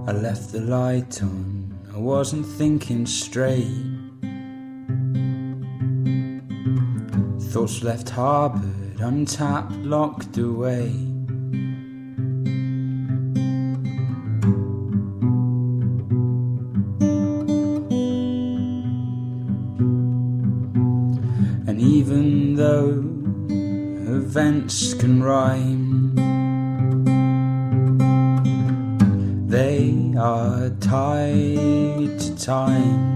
I left the light on, I wasn't thinking straight. Thoughts left harboured, untapped, locked away. And even though events can rhyme, they are tied to time.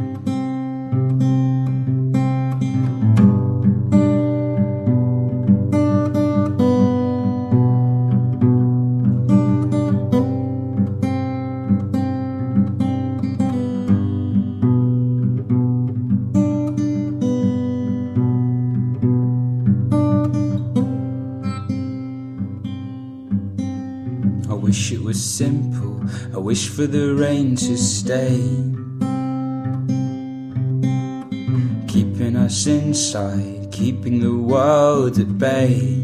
I wish it was simple, I wish for the rain to stay, keeping us inside, keeping the world at bay.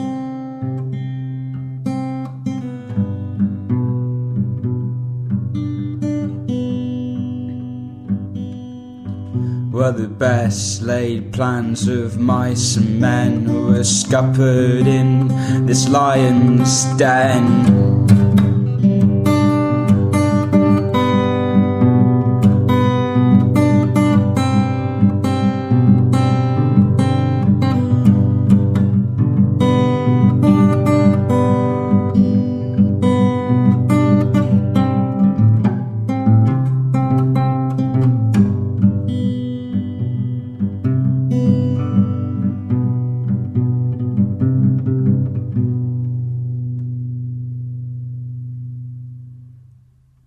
Were the best laid plans of mice and men who were scuppered in this lion's den.